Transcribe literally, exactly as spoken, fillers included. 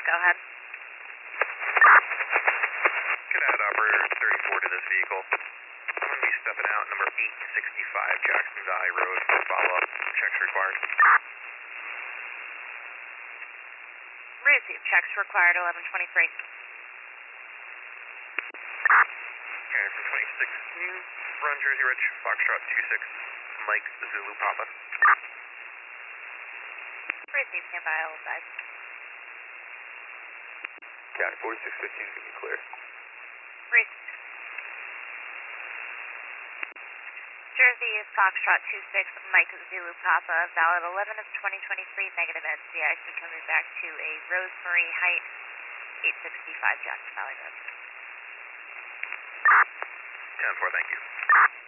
go ahead. Cadet operator thirty-four to this vehicle. I'm going to be stepping out number eight sixty-five Jackson Valley Road for follow-up. Checks required. Receive. Checks required, eleven twenty-three. Okay, from twenty-six, can you run Jersey Ridge, Foxtrot two six, Mike Zulu Papa? Receive. Stand by, all sides. Got it, forty-six fifteen is going to be clear. Receive. Jersey Foxtrot two six, Mike Zulu Papa, valid eleven of twenty twenty-three, negative N C I C coming back to a Rosemary Heights, eight sixty-five Jackson Valley Road. ten four, thank you.